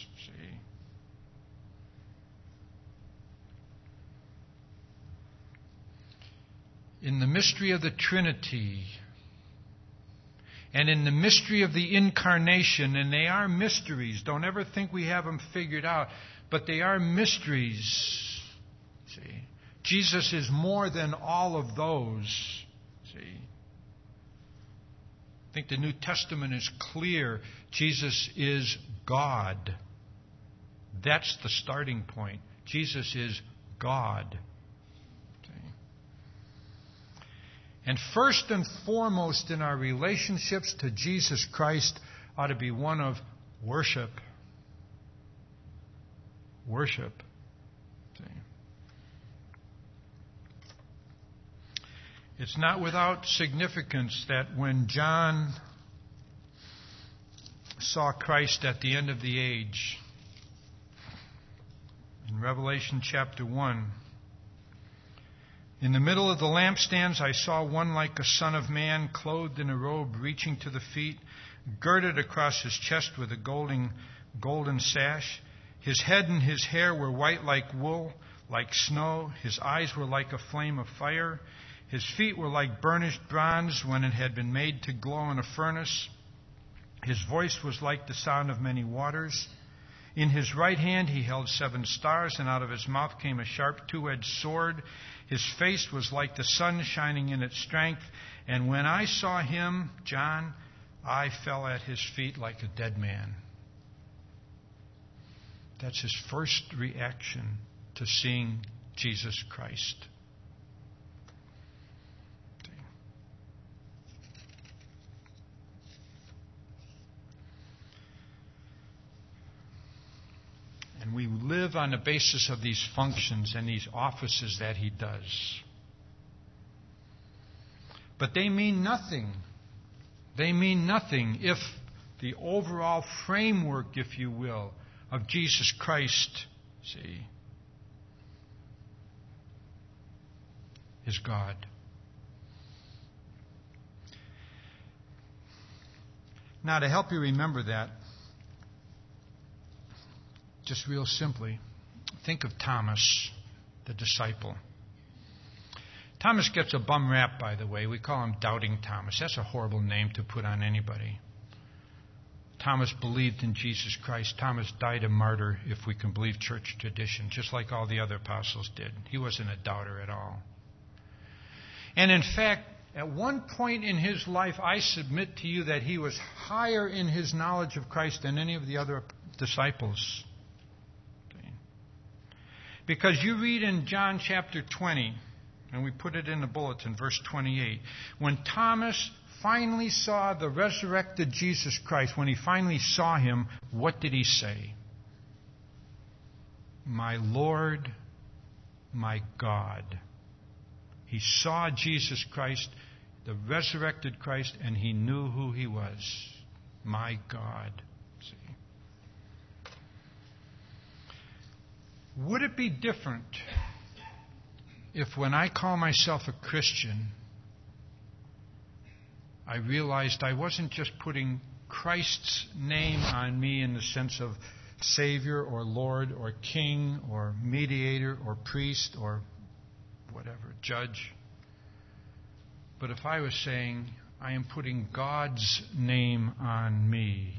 In the mystery of the Trinity and in the mystery of the Incarnation, and they are mysteries. Don't ever think we have them figured out, but they are mysteries. See, Jesus is more than all of those. See, I think the New Testament is clear. Jesus is God. That's the starting point. Jesus is God. And first and foremost in our relationships to Jesus Christ ought to be one of worship. worship. See? It's not without significance that when John saw Christ at the end of the age, in Revelation chapter one, in the middle of the lampstands I saw one like a son of man, clothed in a robe reaching to the feet, girded across his chest with a golden, golden sash. His head and his hair were white like wool, like snow. His eyes were like a flame of fire. His feet were like burnished bronze when it had been made to glow in a furnace. His voice was like the sound of many waters. In his right hand he held seven stars, and out of his mouth came a sharp two-edged sword. His face was like the sun shining in its strength. And when I saw him, John, I fell at his feet like a dead man. That's his first reaction to seeing Jesus Christ. And we live on the basis of these functions and these offices that he does. But they mean nothing. They mean nothing if the overall framework, if you will, of Jesus Christ, see, is God. Now, to help you remember that, just real simply, think of Thomas, the disciple. Thomas gets a bum rap, by the way. We call him Doubting Thomas. That's a horrible name to put on anybody. Thomas believed in Jesus Christ. Thomas died a martyr, if we can believe church tradition, just like all the other apostles did. He wasn't a doubter at all. And in fact, at one point in his life, I submit to you that he was higher in his knowledge of Christ than any of the other disciples. Because you read in John chapter twenty, and we put it in the bulletin, verse twenty-eight, when Thomas finally saw the resurrected Jesus Christ, when he finally saw him, what did he say? My Lord, my God. He saw Jesus Christ, the resurrected Christ, and he knew who he was. My God. See? Would it be different if when I call myself a Christian, I realized I wasn't just putting Christ's name on me in the sense of Savior or Lord or King or mediator or priest or whatever, judge, but if I was saying, I am putting God's name on me,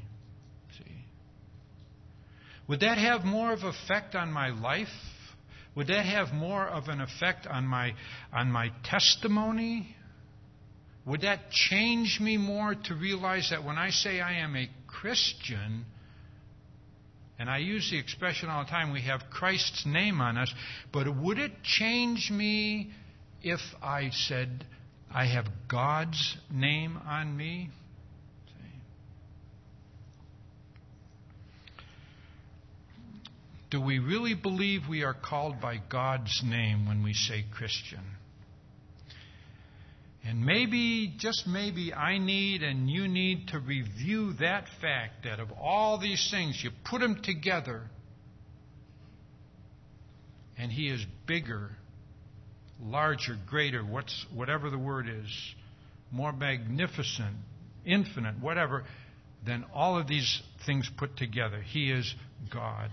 would that have more of an effect on my life? Would that have more of an effect on my on my testimony? Would that change me more to realize that when I say I am a Christian, and I use the expression all the time, we have Christ's name on us, but would it change me if I said I have God's name on me? Do we really believe we are called by God's name when we say Christian? And maybe, just maybe, I need and you need to review that fact that of all these things, you put them together, and He is bigger, larger, greater, what's, whatever the word is, more magnificent, infinite, whatever, than all of these things put together. He is God.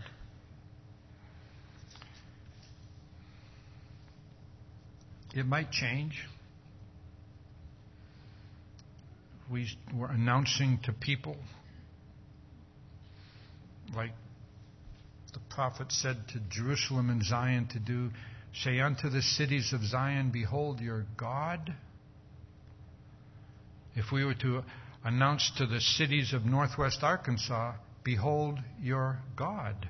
It might change. We were announcing to people, like the prophet said to Jerusalem and Zion to do, say unto the cities of Zion, behold your God. If we were to announce to the cities of northwest Arkansas, behold your God.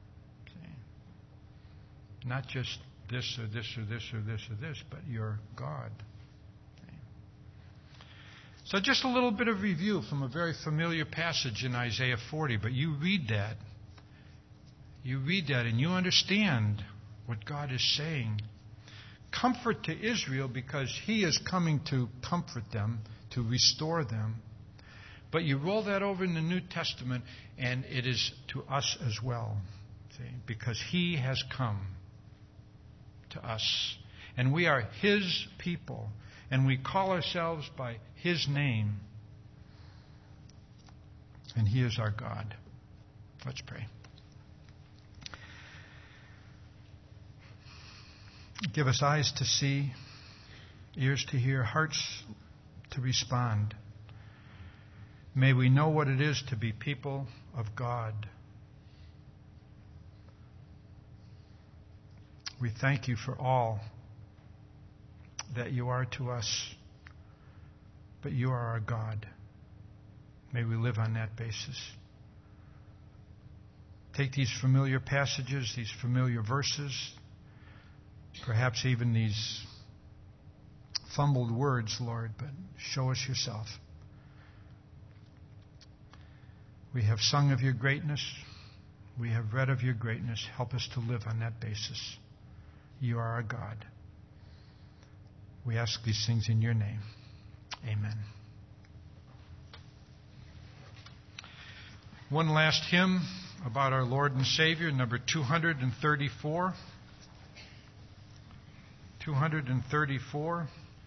See? Not just this or this or this or this or this, but your God. Okay. So just a little bit of review from a very familiar passage in Isaiah forty, but you read that, you read that and you understand what God is saying. Comfort to Israel because He is coming to comfort them, to restore them. But you roll that over in the New Testament and it is to us as well. See? Because He has come to us. And we are His people. And we call ourselves by His name. And He is our God. Let's pray. Give us eyes to see, ears to hear, hearts to respond. May we know what it is to be people of God. We thank You for all that You are to us, but You are our God. May we live on that basis. Take these familiar passages, these familiar verses, perhaps even these fumbled words, Lord, but show us Yourself. We have sung of Your greatness. We have read of Your greatness. Help us to live on that basis. You are our God. We ask these things in Your name. Amen. One last hymn about our Lord and Savior, number two thirty-four. two thirty-four.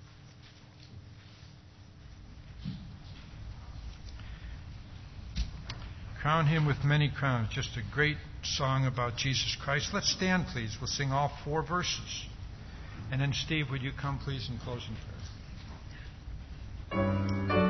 Crown Him with many crowns. Just a great song about Jesus Christ. Let's stand, please. We'll sing all four verses. And then, Steve, would you come, please, and close in prayer?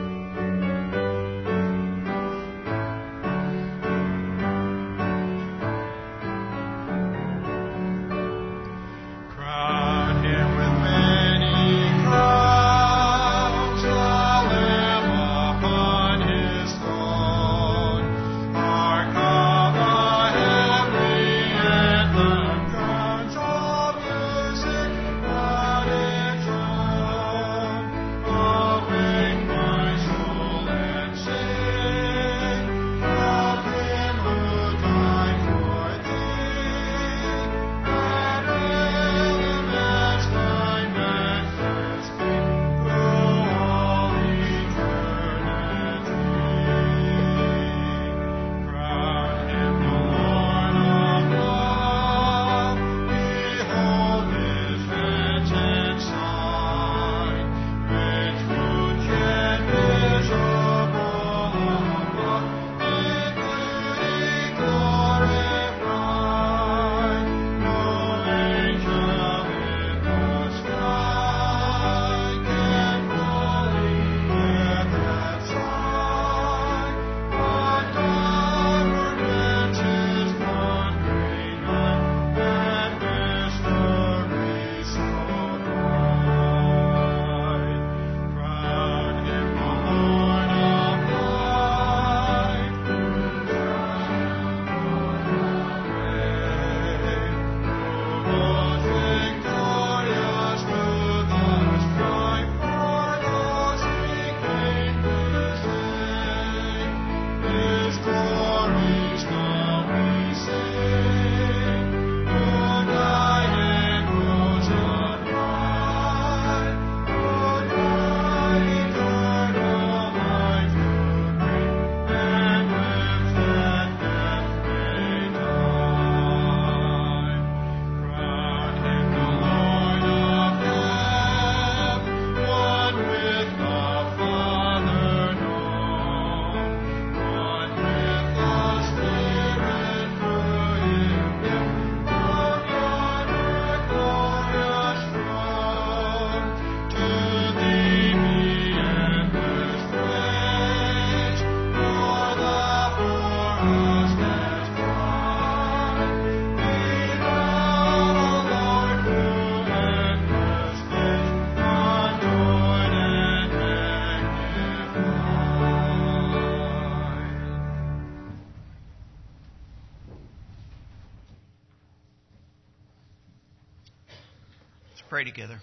Pray together.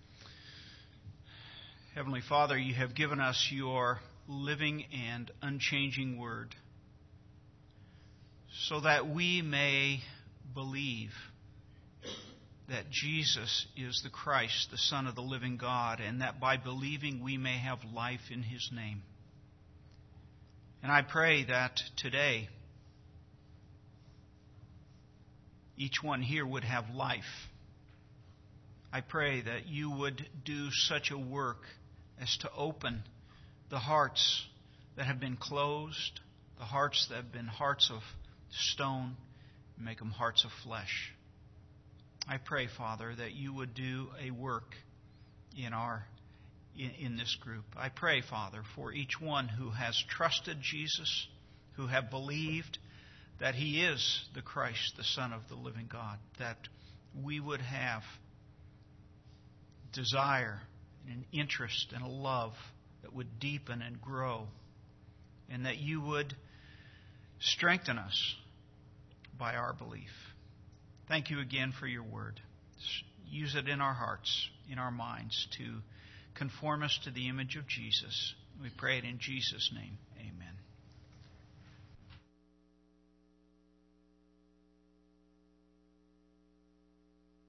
Heavenly Father, You have given us Your living and unchanging word. so that we may believe that Jesus is the Christ, the Son of the living God, and that by believing we may have life in His name. And I pray that today each one here would have life. I pray that you would do such a work as to open the hearts that have been closed, the hearts that have been hearts of stone, and make them hearts of flesh. I pray, Father, that you would do a work in our in, in this group. I pray, Father, for each one who has trusted Jesus, who have believed that He is the Christ, the Son of the living God, that we would have desire and an interest and a love that would deepen and grow, and that you would strengthen us by our belief. Thank you again for your word. Use it in our hearts, in our minds, to conform us to the image of Jesus. We pray it in Jesus' name.